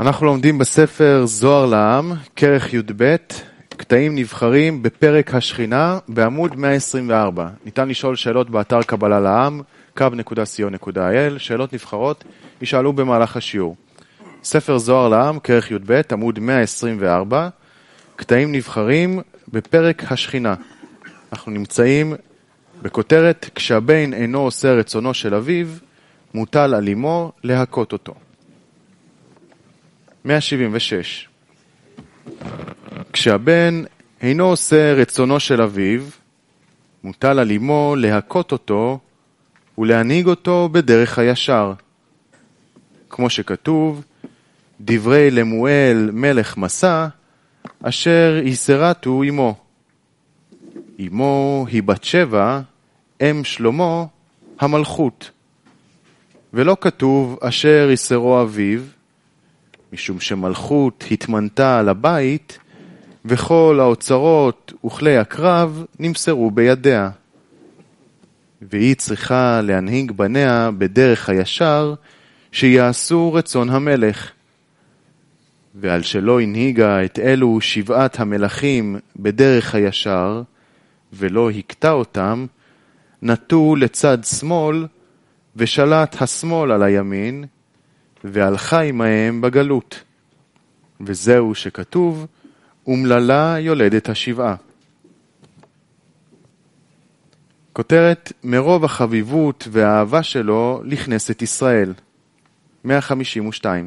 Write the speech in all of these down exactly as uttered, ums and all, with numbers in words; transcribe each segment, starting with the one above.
אנחנו לומדים בספר זוהר לעם, כרך י"ב, קטעים נבחרים בפרק השכינה בעמוד מאה עשרים וארבע. ניתן לשאול שאלות באתר קבלה לעם, קו נקודה סי או נקודה איי אל, שאלות נבחרות ישאלו במהלך השיעור. ספר זוהר לעם, כרך י"ב, עמוד מאה עשרים וארבע, קטעים נבחרים בפרק השכינה. אנחנו נמצאים בכותרת, כשהבן אינו עושה רצונו של אביו, מוטל על אמו להכות אותו. מאה שבעים ושש. כשהבן אינו עושה רצונו של אביו, מוטל על אמו להכות אותו ולהנהיג אותו בדרך הישר. כמו שכתוב, דברי למואל מלך מסע, אשר יסרתו אמו. אמו היא בת שבע, אם שלמה המלכות. ולא כתוב אשר יסרו אביו, משום שמלכות התמנתה על הבית, וכל האוצרות וכלי הקרב נמסרו בידיה. והיא צריכה להנהיג בניה בדרך הישר, שיעשו רצון המלך. ועל שלא הנהיגה את אלו שבעת המלכים בדרך הישר, ולא הכתה אותם, נטו לצד שמאל, ושלט השמאל על הימין, והלכה עמהם בגלות. וזהו שכתוב, אומללה יולדת השבעה. כותרת, מרוב החביבות והאהבה שלו לכנסת ישראל. מאה חמישים ושתיים.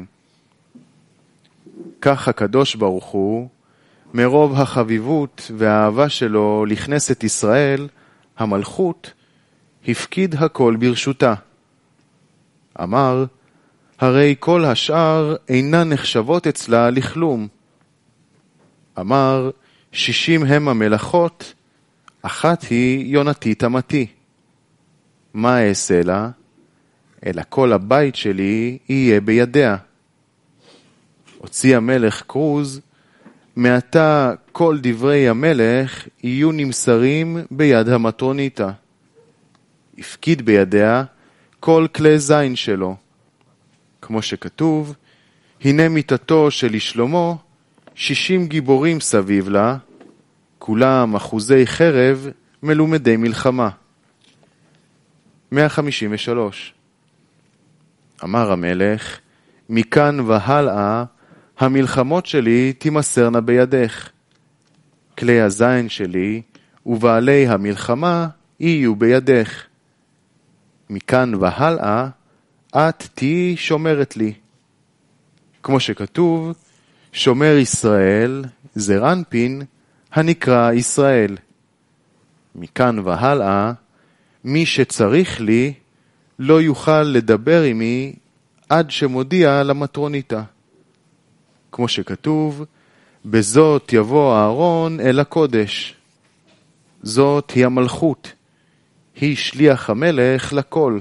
כך הקדוש ברוך הוא, מרוב החביבות והאהבה שלו לכנסת ישראל, המלכות, הפקיד הכל ברשותה. אמר, הרי כל השאר אינן נחשבות אצלה לכלום. אמר, שישים הם המלאכות, אחת היא יונתית אמתי. מה אעשה לה? אלא כל הבית שלי יהיה בידיה. הוציא המלך כרוז, מעתה כל דברי המלך יהיו נמסרים ביד המטרוניתה. הפקיד בידיה כל כלי זין שלו. כמו שכתוב, הנה מיטתו של שלמה, שישים גיבורים סביב לה, כולם אחוזי חרב מלומדי מלחמה. מאה חמישים ושלוש. אמר המלך, מכאן והלאה, המלחמות שלי תימסרנה בידך. כלי הזין שלי ובעלי המלחמה יהיו בידך. מכאן והלאה, את תהי שומרת לי. כמו שכתוב, שומר ישראל, זר אנפין, הנקרא ישראל. מכאן והלאה, מי שצריך לי, לא יוכל לדבר עמי עד שמודיע למטרוניתה. כמו שכתוב, בזאת יבוא הארון אל הקודש. זאת היא המלכות. היא שליח המלך לכל.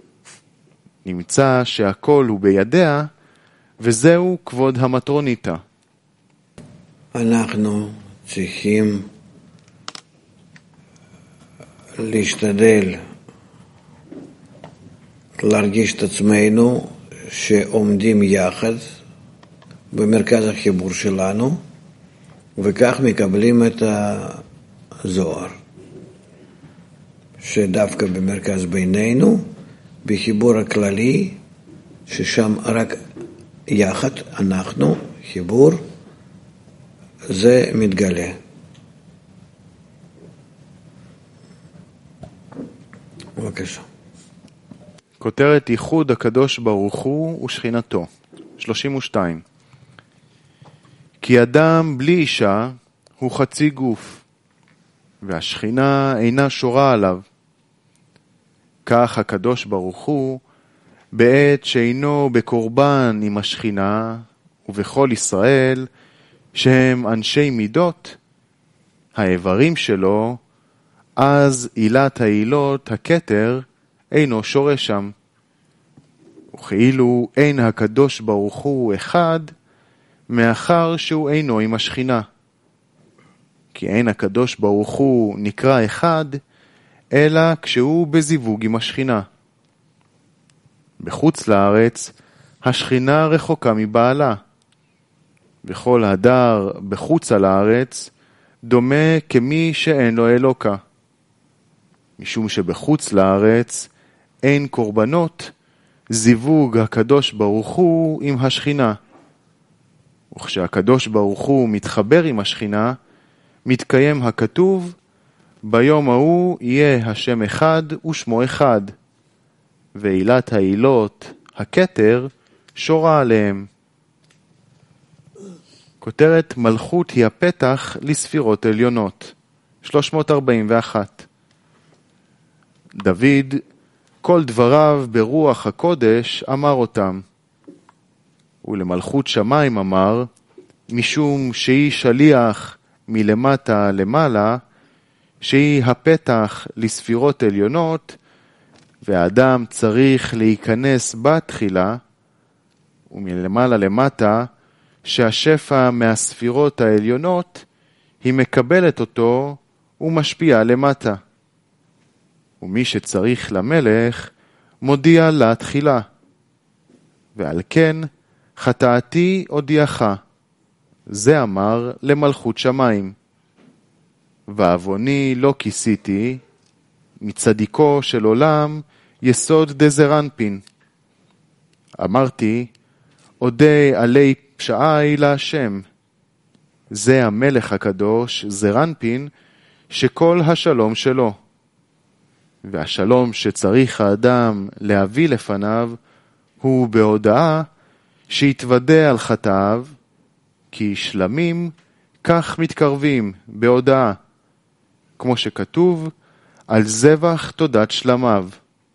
נמצא שהכל הוא בידיה, וזהו כבוד המטרוניתה. אנחנו צריכים להשתדל להרגיש את עצמנו שעומדים יחד במרכז החיבור שלנו, וכך מקבלים את הזוהר, שדווקא במרכז בינינו, בחיבור הכללי, ששם רק יחד אנחנו, חיבור, זה מתגלה. בבקשה. כותרת ייחוד הקדוש ברוך הוא ושכינתו. שלושים ושתיים. כי אדם בלי אישה הוא חצי גוף, והשכינה אינה שורה עליו. כך הקדוש ברוך הוא, בעת שאינו בקורבן עם השכינה, ובכל ישראל, שהם אנשי מידות, האיברים שלו, אז עילת העילות, הכתר, אינו שורה שם. וכאילו אין הקדוש ברוך הוא אחד, מאחר שהוא אינו עם השכינה. כי אין הקדוש ברוך הוא נקרא אחד, אלא כשהוא בזיווג עם השכינה. בחוץ לארץ, השכינה רחוקה מבעלה, וכל הדר בחוץ על הארץ דומה כמי שאין לו אלוקה. משום שבחוץ לארץ אין קורבנות, זיווג הקדוש ברוך הוא עם השכינה. וכשהקדוש ברוך הוא מתחבר עם השכינה, מתקיים הכתוב, ביום ההוא יהיה השם אחד ושמו אחד, ועילת העילות, הכתר, שורה עליהם. כותרת מלכות היא הפתח לספירות עליונות. שלוש מאות ארבעים ואחת. דוד, כל דבריו ברוח הקודש אמר אותם. ולמלכות שמיים אמר, משום שהיא שליח מלמטה למעלה, שהיא הפתח לספירות עליונות, והאדם צריך להיכנס בתחילה, ומלמעלה למטה, שהשפע מהספירות העליונות, היא מקבלת אותו ומשפיעה למטה. ומי שצריך למלך, מודיע לה תחילה. ועל כן, חטאתי הודיעך. זה אמר למלכות שמיים. ועווני לא כיסיתי, מצדיקו של עולם יסוד דזרנפין. אמרתי, אודה עלי פשעי להשם. זה המלך הקדוש, זרנפין, שכל השלום שלו. והשלום שצריך האדם להביא לפניו, הוא בהודעה שיתוודע על חטאיו, כי שלמים כך מתקרבים בהודעה, כמו שכתוב, על זבח תודת שלמיו.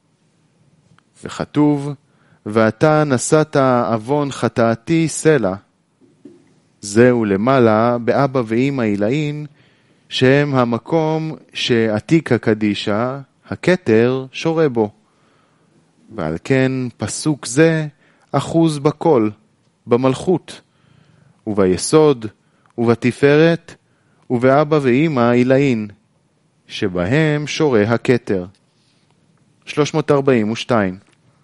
וכתוב, ואתה נשאת אבון חטאתי סלע. זהו למעלה באבא ואמא עילאין, שהם המקום שעתיקה קדישה, הכתר שורה בו. ועל כן פסוק זה אחוז בכל, במלכות, וביסוד, ובתפארת, ובאבא ואמא עילאין, שבהם שורה הכתר. שלוש מאות ארבעים ושתיים.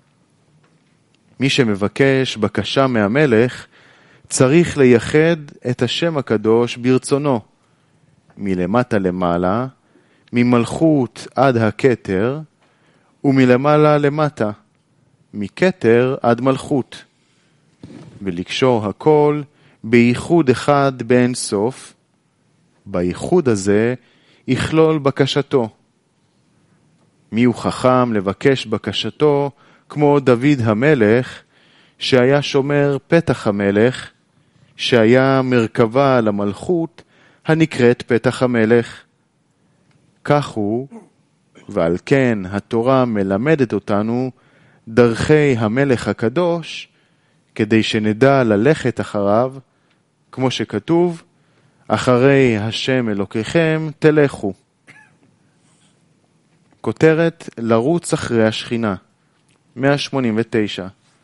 מי שמבקש בקשה מהמלך, צריך לייחד את השם הקדוש ברצונו, מלמטה למעלה, ממלכות עד הכתר, ומלמעלה למטה, מכתר עד מלכות, ולקשור הכל בייחוד אחד באין סוף. בייחוד הזה יכלול בקשתו. מי הוא חכם לבקש בקשתו כמו דוד המלך, שהיה שומר פתח המלך, שהיה מרכבה על המלכות הנקראת פתח המלך. כך הוא, ועל כן התורה מלמדת אותנו דרכי המלך הקדוש, כדי שנדע ללכת אחריו, כמו שכתוב, אחרי השם אלוקיכם תלכו. כותרת לרוץ אחרי השכינה. מאה שמונים ותשע.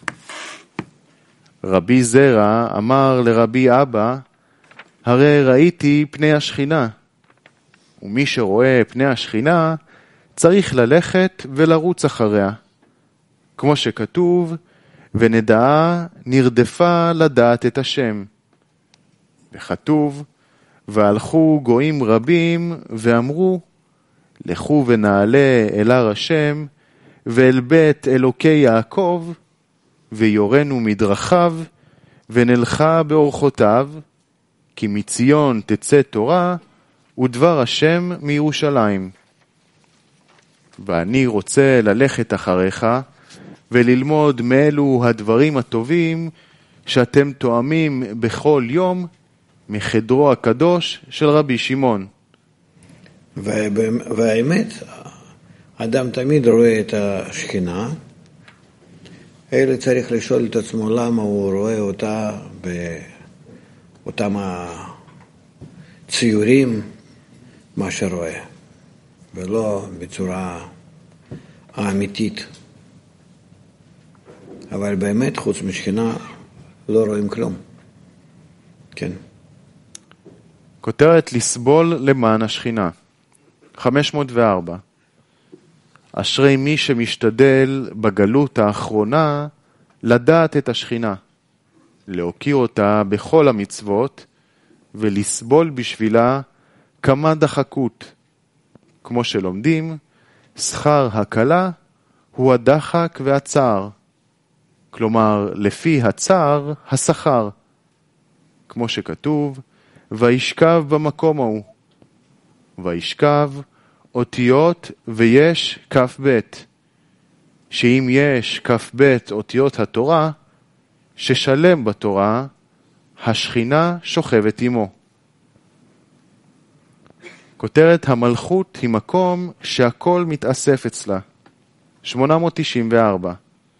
רבי זרע אמר לרבי אבא, הרי ראיתי פני השכינה, ומי שרואה פני השכינה צריך ללכת ולרוץ אחריה, כמו שכתוב, ונדעה נרדפה לדעת את השם. וכתוב, והלכו גויים רבים ואמרו, לכו ונעלה אל הר השם, ואל בית אלוקי יעקב, ויורנו מדרכיו, ונלכה באורחותיו, כי מציון תצא תורה, ודבר השם מירושלים. ואני רוצה ללכת אחריך, וללמוד מאלו הדברים הטובים, שאתם תואמים בכל יום, מחדרו הקדוש של רבי שמעון. והאמת, אדם תמיד רואה את השכינה, אלא צריך לשאול את עצמו למה הוא רואה אותה באותם הציורים, מה שרואה, ולא בצורה האמיתית. אבל באמת חוץ משכינה לא רואים כלום. כן. כותרת לסבול למען השכינה. חמש מאות וארבע. אשרי מי שמשתדל בגלות האחרונה לדעת את השכינה. להוקיר אותה בכל המצוות, ולסבול בשבילה כמה דחקות, כמו שלומדים, שכר הקלה הוא הדחק והצער, כלומר לפי הצער השכר, כמו שכתוב, וישכב במקום ההוא, וישכב אותיות ויש כף בית, שאם יש כף בית אותיות התורה, ששלם בתורה, השכינה שוכבת עמו. כותרת המלכות היא מקום שהכל מתאסף אצלה. שמונה מאות תשעים וארבע.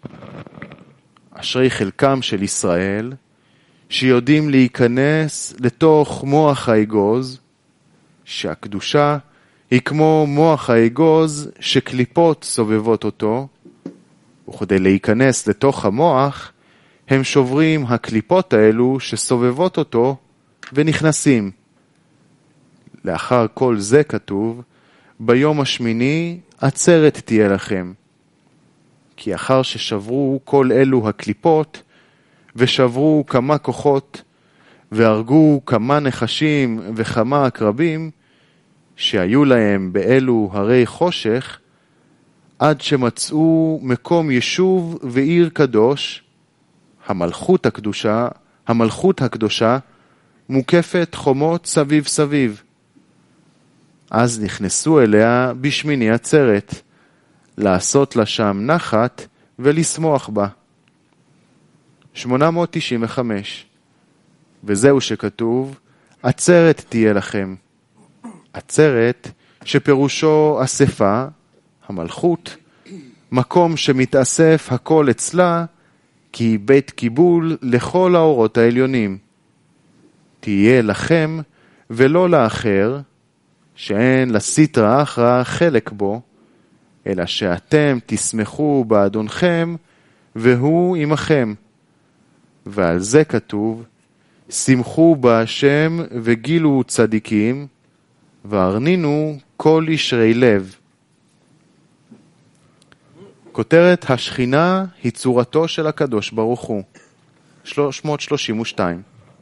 אשרי חלקם של ישראל, שיודעים להיכנס לתוך מוח האגוז, שהקדושה היא כמו מוח האגוז שקליפות סובבות אותו, וכדי להיכנס לתוך המוח, הם שוברים הקליפות האלו שסובבות אותו ונכנסים. לאחר כל זה כתוב, ביום השמיני עצרת תהיה לכם. כי אחר ששברו כל אלו הקליפות, ושברו כמה כוחות, והרגו כמה נחשים וכמה עקרבים, שהיו להם באלו הרי חושך, עד שמצאו מקום יישוב ועיר קדוש, המלכות הקדושה, המלכות הקדושה, מוקפת חומות סביב סביב. אז נכנסו אליה בשמיני עצרת, לעשות לה שם נחת ולשמוח בה. שמונה מאות תשעים וחמש. וזהו שכתוב, עצרת תהיה לכם. עצרת שפירושו אספה, המלכות, מקום שמתאסף הכל אצלה, כי היא בית קיבול לכל האורות העליונים. תהיה לכם ולא לאחר, שאין לסטרא אחרא חלק בו, אלא שאתם תשמחו באדונכם, והוא עמכם. ועל זה כתוב, שמחו בהשם וגילו צדיקים, והרנינו כל ישרי לב. כותרת השכינה היא צורתו של הקדוש ברוך הוא. שלוש מאות שלושים ושתיים.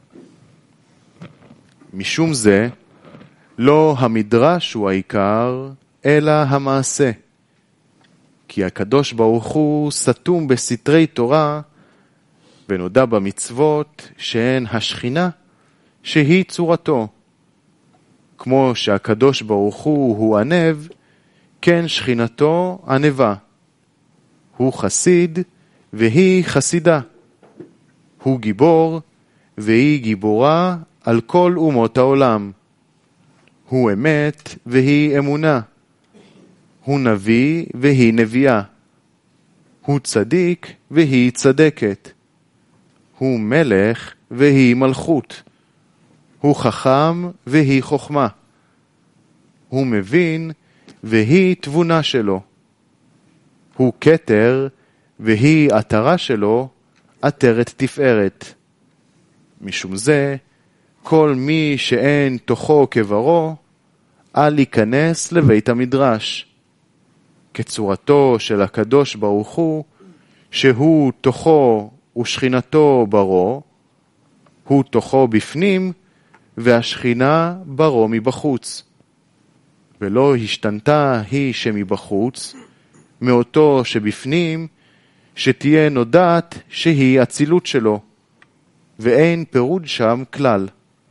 משום זה, לא המדרש הוא העיקר, אלא המעשה. כי הקדוש ברוך הוא סתום בסתרי תורה, ונודע במצוות שהן השכינה, שהיא צורתו. כמו שהקדוש ברוך הוא הוא ענב, כן שכינתו ענבה. הוא חסיד והיא חסידה. הוא גיבור והיא גיבורה על כל אומות העולם. הוא אמת והיא אמונה. הוא נביא והיא נביאה. הוא צדיק והיא צדקת. הוא מלך והיא מלכות. הוא חכם והיא חוכמה. הוא מבין והיא תבונה שלו. הוא כתר והיא עטרה שלו, עטרת תפארת. משום זה, כל מי שאין תוכו כברו, אל ייכנס לבית המדרש. כצורתו של הקדוש ברוך הוא, שהוא תוכו ושכינתו ברו, הוא תוכו בפנים, והשכינה ברו מבחוץ. ולא השתנתה היא שמבחוץ, מאותו שבפנים, שתהיה נודעת שהיא אצילות שלו, ואין פירוד שם כלל.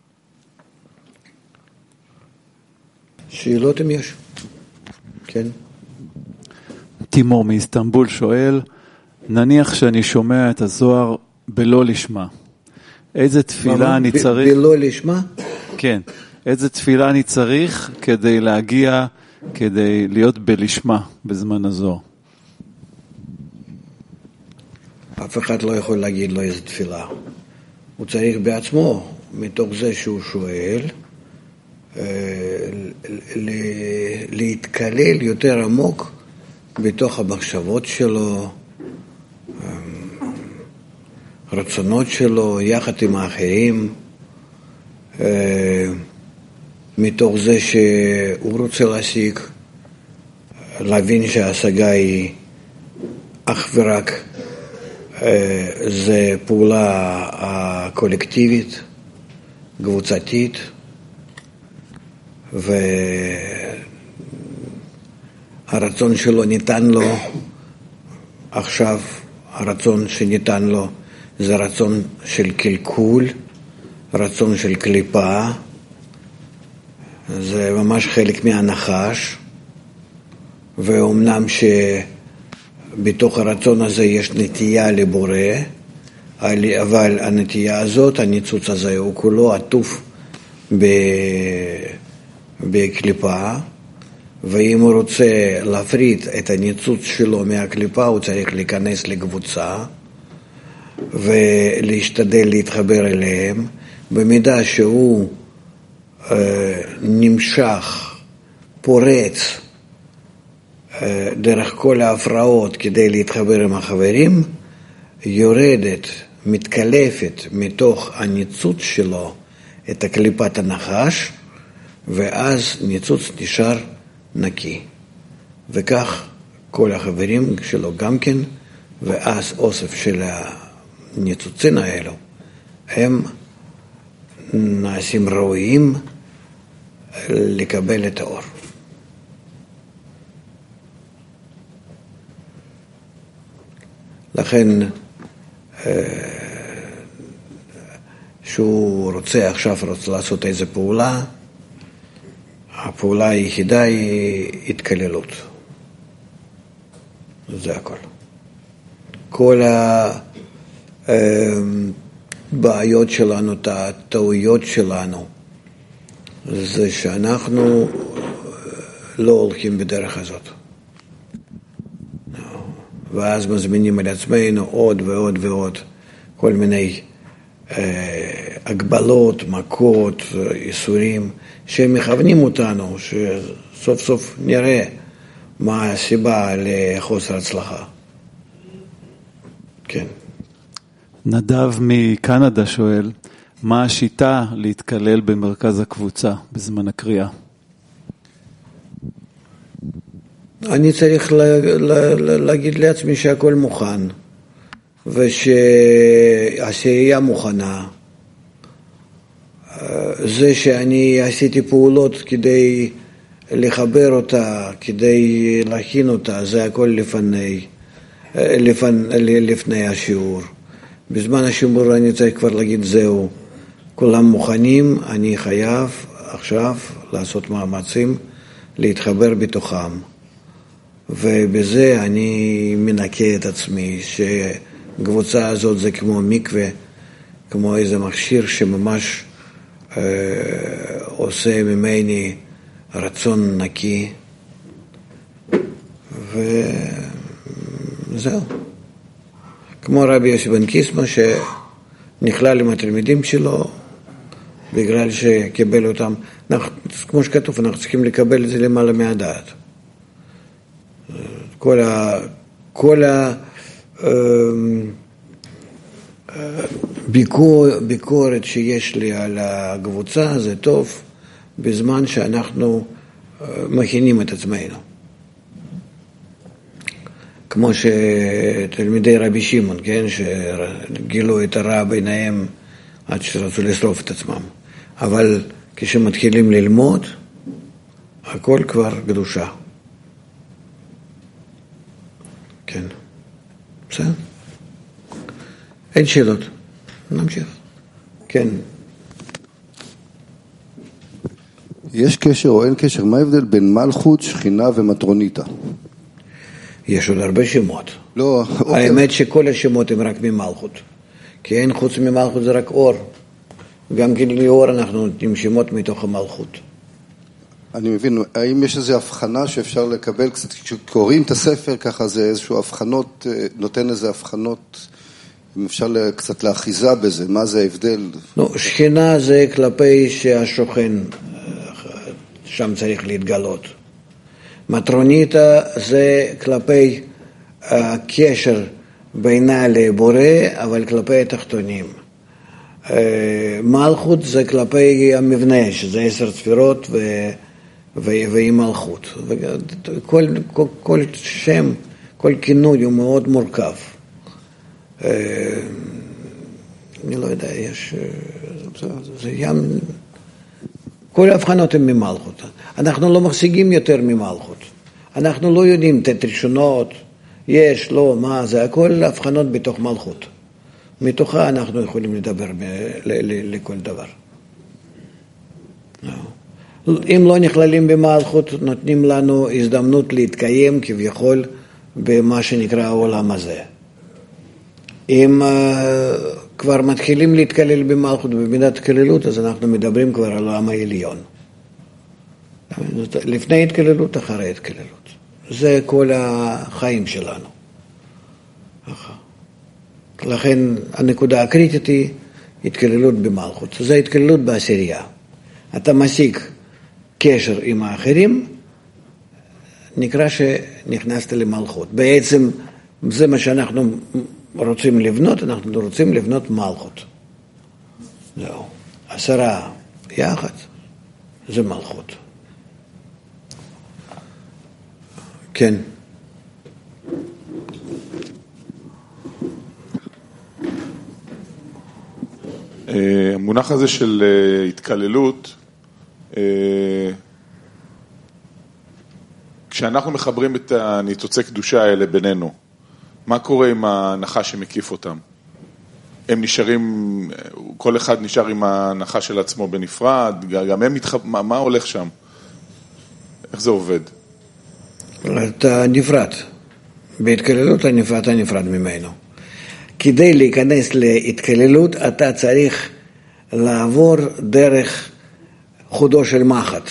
שאלות אם יש? כן. תימור מאיסטנבול שואל, נניח שאני שומע את הזוהר בלא לשמה. איזה תפילה אני צריך? בלא לשמה? כן. איזה תפילה אני צריך כדי להגיע, כדי להיות בלשמה בזמן הזוהר? אף אחד לא יכול להגיד לו איזה תפילה. הוא צריך בעצמו, מתוך זה שהוא שואל, להתקלל יותר עמוק בתוך המחשבות שלו, רצונות שלו, יחד עם האחרים, מתוך זה שהוא רוצה להשיג, להבין שההשגה היא אך ורק זה פעולה קולקטיבית, קבוצתית, והרצון שלו ניתן לו, עכשיו הרצון שניתן לו זה רצון של קלקול, רצון של קליפה, זה ממש חלק מהנחש, ואומנם שבתוך הרצון הזה יש נטייה לבורא, אבל הנטייה הזאת, הניצוץ הזה, הוא כולו עטוף בקליפה, ואם הוא רוצה להפריד את הניצוץ שלו מהקליפה, הוא צריך להיכנס לקבוצה ולהשתדל להתחבר אליהם. במידה שהוא אה, נמשך, פורץ אה, דרך כל ההפרעות כדי להתחבר עם החברים, יורדת, מתקלפת מתוך הניצוץ שלו את הקליפת הנחש, ואז ניצוץ נשאר נקי. וכך כל החברים שלו גם כן, ואז אוסף של הניצוצים האלו, הם נעשים ראויים לקבל את האור. לכן, שהוא רוצה עכשיו רוצה לעשות איזו פעולה, הפעולה היחידה היא התקללות. זה הכל. כל הבעיות שלנו, הטעויות שלנו, זה שאנחנו לא הולכים בדרך הזאת. ואז מזמינים על עצמנו עוד ועוד ועוד כל מיני אה, הגבלות, מכות, איסורים, שמכוונים אותנו, שסוף סוף נראה מה הסיבה לחוסר הצלחה. כן. נדב מקנדה שואל, מה השיטה להתקלל במרכז הקבוצה בזמן הקריאה? אני צריך לה, לה, לה, להגיד לעצמי שהכל מוכן, ושהעשייה מוכנה. זה שאני עשיתי פעולות כדי לחבר אותה, כדי להכין אותה, זה הכל לפני, לפני, לפני השיעור. בזמן השיעור אני צריך כבר להגיד זהו, כולם מוכנים, אני חייב עכשיו לעשות מאמצים להתחבר בתוכם. ובזה אני מנקה את עצמי, שקבוצה הזאת זה כמו מקווה, כמו איזה מכשיר שממש אה, עושה ממני רצון נקי, וזהו. כמו רבי יוסי בן קיסמא שנכלל עם התלמידים שלו, בגלל שקיבל אותם, אנחנו, כמו שכתוב, אנחנו צריכים לקבל את זה למעלה מהדעת. כל ה... כל ה... ביקור, ביקורת שיש לי על הקבוצה זה טוב בזמן שאנחנו מכינים את עצמנו. כמו שתלמידי רבי שמעון, כן, שגילו את הרע ביניהם עד שרצו לשרוף את עצמם. אבל כשמתחילים ללמוד, הכל כבר קדושה. כן. בסדר? אין שאלות. נמשיך. כן. יש קשר או אין קשר? מה ההבדל בין מלכות, שכינה ומטרוניתא? יש עוד הרבה שמות. לא, אוקיי. האמת שכל השמות הם רק ממלכות. כי אין חוץ ממלכות זה רק אור. גם כן לאור אנחנו נותנים שמות מתוך המלכות. אני מבין, האם יש איזו הבחנה שאפשר לקבל, קצת, כשקוראים את הספר ככה זה איזשהו הבחנות, נותן איזה הבחנות, אם אפשר קצת לאחיזה בזה, מה זה ההבדל? לא, שכינה זה כלפי שהשוכן, שם צריך להתגלות. מטרוניתא זה כלפי הקשר בינה לבורא, אבל כלפי התחתונים. מלכות זה כלפי המבנה, שזה עשר ספירות ו... והיא מלכות. כל, כל, כל שם, כל כינוי הוא מאוד מורכב. אני לא יודע, יש, זה, זה ים, כל ההבחנות הן ממלכות. אנחנו לא משיגים יותר ממלכות. אנחנו לא יודעים את ראשונות, יש, לא, מה, זה הכל הבחנות בתוך מלכות. מתוכה אנחנו יכולים לדבר ב, ל, ל, לכל דבר. אם לא נכללים במלכות, נותנים לנו הזדמנות להתקיים כביכול במה שנקרא העולם הזה. אם uh, כבר מתחילים להתקלל במלכות במידת כללות, אז אנחנו מדברים כבר על העם העליון. לפני התקללות, אחרי התקללות. זה כל החיים שלנו. לכן הנקודה הקריטית היא התקללות במלכות. זה התקללות בעשירייה. אתה משיג קשר עם האחרים, נקרא שנכנסת למלכות. בעצם זה מה שאנחנו רוצים לבנות, אנחנו רוצים לבנות מלכות. זהו. עשרה יחד, זה מלכות. כן. המונח הזה של התקללות, כשאנחנו מחברים את הניצוצי קדושה האלה בינינו, מה קורה עם הנחש שמקיף אותם? הם נשארים, כל אחד נשאר עם הנחש של עצמו בנפרד, גם הם מתחב... מה, מה הולך שם? איך זה עובד? אתה נפרד. בהתקללות אתה נפרד ממנו. כדי להיכנס להתקללות אתה צריך לעבור דרך חודו של מחט.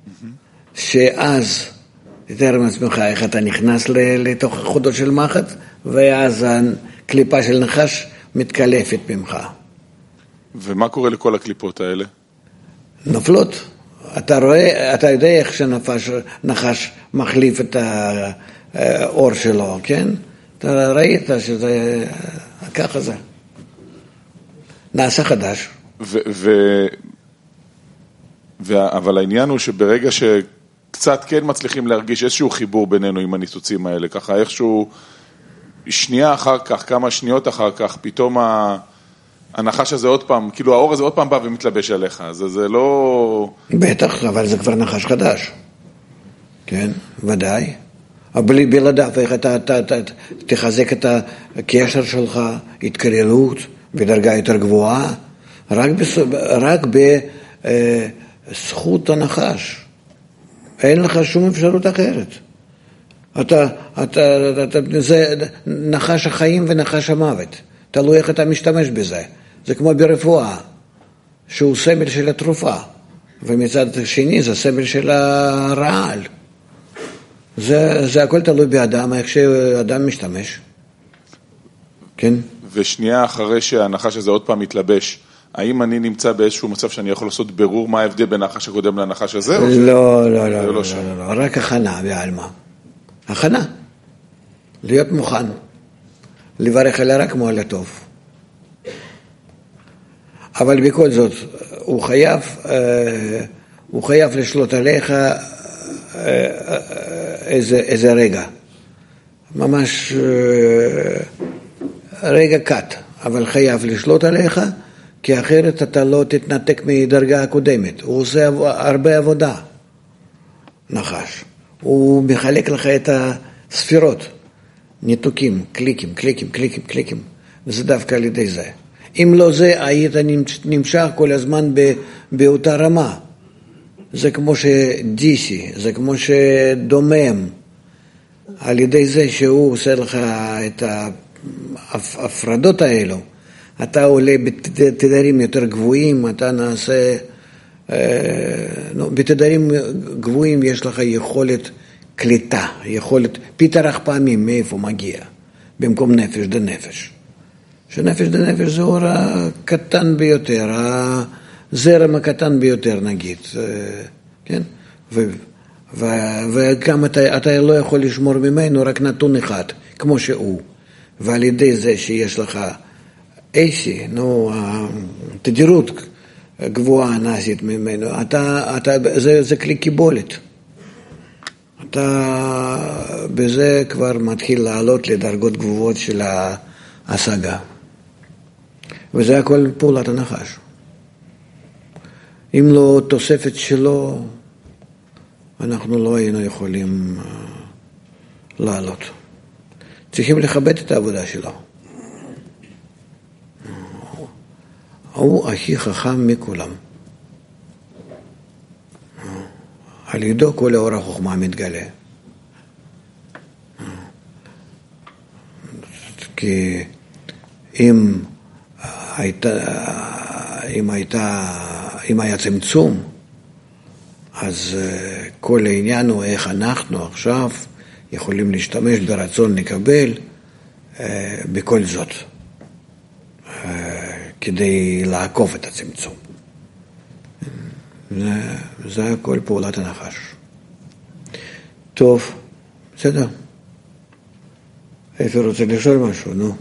שאז תתאר מעצמך איך אתה נכנס לתוך חודו של מחט, ואז הקליפה של נחש מתקלפת ממך. ומה קורה לכל הקליפות האלה? נופלות. אתה רואה, אתה יודע איך שנחש מחליף את האור שלו, כן? אתה ראית שזה ככה זה. נעשה חדש. ו, ו, ו, אבל העניין הוא שברגע שקצת כן מצליחים להרגיש איזשהו חיבור בינינו עם הניצוצים האלה, ככה איכשהו שנייה אחר כך, כמה שניות אחר כך, פתאום הנחש הזה עוד פעם, כאילו האור הזה עוד פעם בא ומתלבש עליך, אז זה לא... בטח, אבל זה כבר נחש חדש. כן, ודאי. אבל בלעדיו, איך אתה, אתה, אתה תחזק את הקשר שלך, התקרלות, בדרגה יותר גבוהה, רק, בס... רק בזכות הנחש. אין לך שום אפשרות אחרת. אתה, אתה, אתה, זה נחש החיים ונחש המוות. תלוי איך אתה משתמש בזה. זה כמו ברפואה, שהוא סמל של התרופה, ומצד השני זה סמל של הרעל. זה, זה הכל תלוי באדם, איך שאדם משתמש. כן? ושנייה אחרי שהנחש הזה עוד פעם מתלבש, האם אני נמצא באיזשהו מצב שאני יכול לעשות ברור מה ההבדל בין הנחש הקודם לנחש הזה? לא, לא, לא, לא, לא, לא, לא, רק הכנה בעלמה. הכנה. להיות מוכן. לברך עליה רק כמו על הטוב. אבל בכל זאת, הוא חייב, הוא חייב לשלוט עליך איזה, איזה רגע. ממש רגע קט, אבל חייב לשלוט עליך, כי אחרת אתה לא תתנתק מדרגה הקודמת. הוא עושה הרבה עבודה, נחש. הוא מחלק לך את הספירות, ניתוקים, קליקים, קליקים, קליקים, קליקים. וזה דווקא על ידי זה. אם לא זה, היית נמשך כל הזמן באותה רמה. זה כמו שדיסי, זה כמו שדומם. על ידי זה שהוא עושה לך את ההפרדות האלו. אתה עולה בתדרים יותר גבוהים, אתה נעשה... בתדרים גבוהים יש לך יכולת קליטה, יכולת פיתרח פעמים מאיפה מגיע, במקום נפש דנפש. שנפש דנפש זה אור הקטן ביותר, הזרם הקטן ביותר נגיד, כן? ו, ו, וגם אתה, אתה לא יכול לשמור ממנו רק נתון אחד, כמו שהוא. ועל ידי זה שיש לך איסי, נו, תדירות גבוהה נעשית ממנו, אתה, אתה, זה, זה כלי קיבולת. אתה בזה כבר מתחיל לעלות לדרגות גבוהות של השגה. וזה הכל פעולת הנחש. אם לא תוספת שלו, אנחנו לא היינו יכולים לעלות. צריכים לכבד את העבודה שלו. הוא הכי חכם מכולם. על ידו כל האור החוכמה מתגלה. כי אם הייתה, אם הייתה, אם היה צמצום, אז כל העניין הוא איך אנחנו עכשיו יכולים להשתמש ברצון לקבל בכל זאת, כדי לעקוף את הצמצום. זה, זה הכל פעולת הנחש. טוב, בסדר. איפה רוצה לשאול משהו, נו?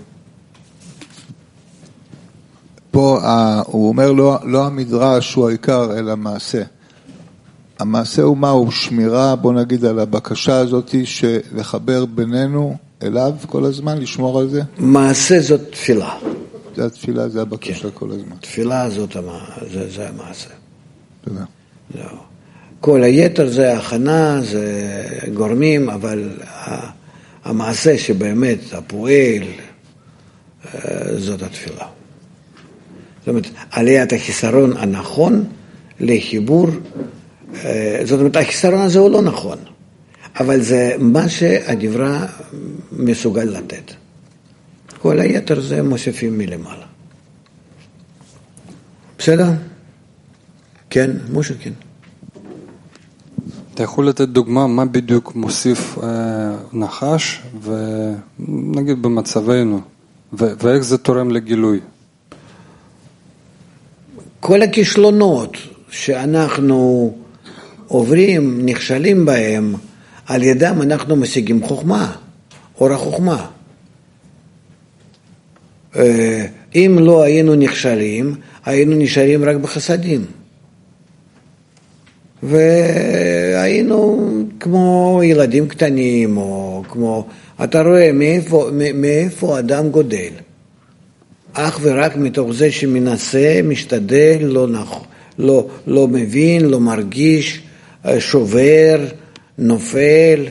פה הוא אומר לא, לא המדרש הוא העיקר אלא מעשה. המעשה הוא מה? הוא שמירה, בוא נגיד, על הבקשה הזאת שלחבר בינינו אליו כל הזמן, לשמור על זה? מעשה זאת תפילה. זה התפילה, זה הבקשה כן. כל הזמן. תפילה זאת, זה, זה המעשה. תודה. זהו. כל היתר זה הכנה, זה גורמים, אבל המעשה שבאמת הפועל, זאת התפילה. זאת אומרת, עליית החיסרון הנכון לחיבור, זאת אומרת, החיסרון הזה הוא לא נכון, אבל זה מה שהדברה מסוגל לתת. כל היתר זה מוסיפים מלמעלה. בסדר? כן, משה, כן. אתה יכול לתת דוגמה מה בדיוק מוסיף אה, נחש, ונגיד במצבנו, ו- ואיך זה תורם לגילוי? כל הכישלונות שאנחנו עוברים, נכשלים בהם, על ידם אנחנו משיגים חוכמה, אור החוכמה. אם לא היינו נכשלים, היינו נשארים רק בחסדים. והיינו כמו ילדים קטנים, או כמו, אתה רואה מאיפה, מאיפה אדם גודל. אך ורק מתוך זה שמנסה, משתדל, לא, לא, לא מבין, לא מרגיש, שובר, נופל,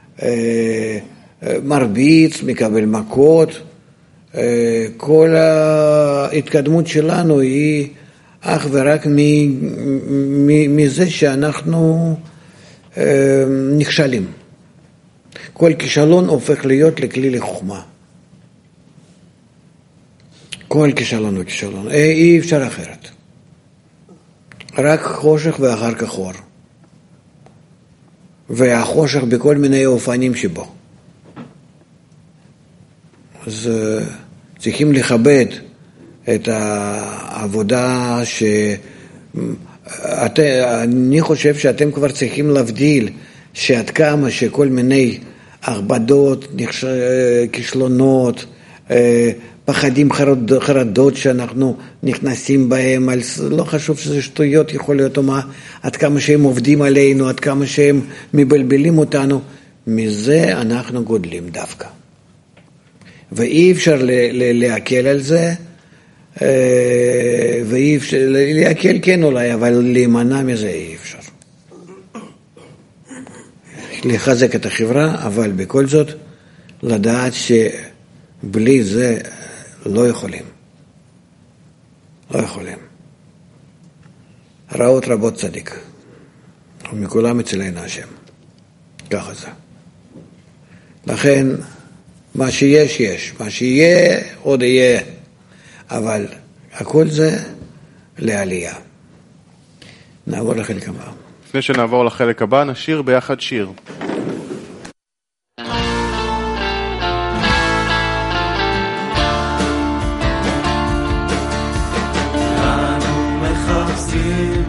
מרביץ, מקבל מכות. כל ההתקדמות שלנו היא אך ורק מזה שאנחנו נכשלים. כל כישלון הופך להיות לכלי לחוכמה. כל כישלון הוא כישלון. אי אפשר אחרת. רק חושך ואחר כך אור. והחושך בכל מיני אופנים שבו. אז צריכים לכבד את העבודה ש... אני חושב שאתם כבר צריכים להבדיל שעד כמה שכל מיני הכבדות, כישלונות, פחדים, חרדות שאנחנו נכנסים בהם, לא חשוב שזה שטויות, יכול להיות מה, עד כמה שהם עובדים עלינו, עד כמה שהם מבלבלים אותנו, מזה אנחנו גודלים דווקא. ואי אפשר להקל על זה, ואי אפשר, להקל כן אולי, אבל להימנע מזה אי אפשר. לחזק את החברה, אבל בכל זאת, לדעת שבלי זה לא יכולים. לא יכולים. רעות רבות צדיק. ומכולם אצלנו השם. ככה זה. לכן, מה שיש, יש. מה שיהיה, עוד יהיה. אבל הכל זה לעלייה. נעבור לחלק הבא. לפני שנעבור לחלק הבא, נשיר ביחד שיר. כולנו מחפשים,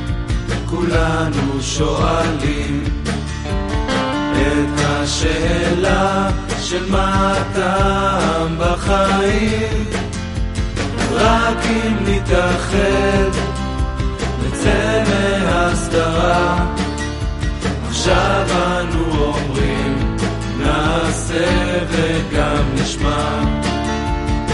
כולנו שואלים את השאלה של מה הטעם בחיים. רק אם נתאחד נצא מהסתרה. עכשיו אנו אומרים נעשה וגם נשמע.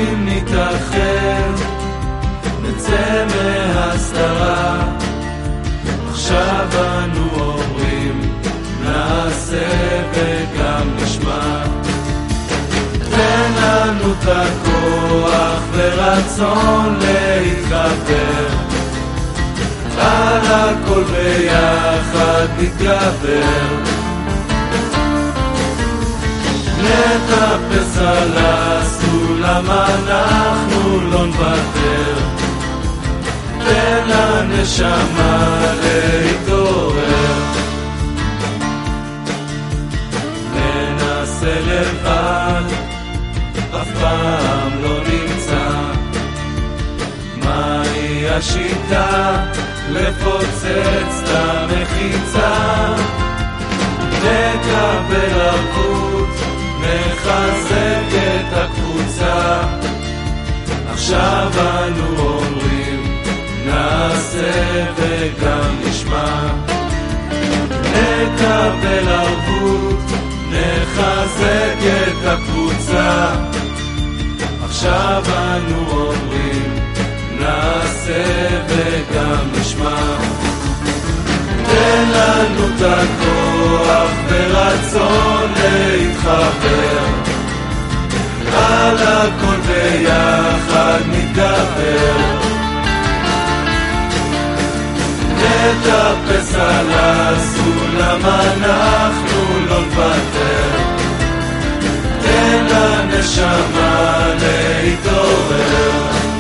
אם נתאחר נצא מהסתרה עכשיו אנו אומרים נעשה וגם נשמע תן לנו את הכוח ורצון להתגבר על הכל ביחד נתגבר נטפס על הסולם אנחנו לא נוותר תן לנשמה להתעורר ננסה לבד אף פעם לא נמצא מהי השיטה לפוצץ את המחיצה נקבל ערבות נחזק את הקבוצה עכשיו אנו אומרים נעשה וגם נשמע נקבל ערבות נחזק את הקבוצה עכשיו אנו אומרים נעשה וגם נשמע תן לנו את הכוח ורצון להתחבר על הכל ביחד נתגבר נטפס על הסולם אנחנו לא נוותר תן לנשמה להתעורר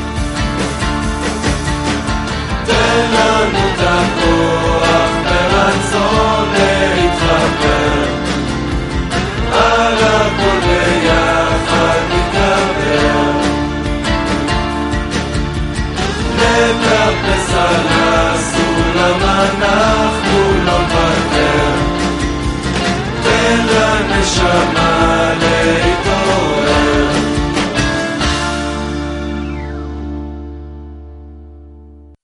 תן לנו את הכוח ורצון להתחבר על הכל ביחד נתגבר נטפס על הסולם אנחנו לא נוותר תן לנשמה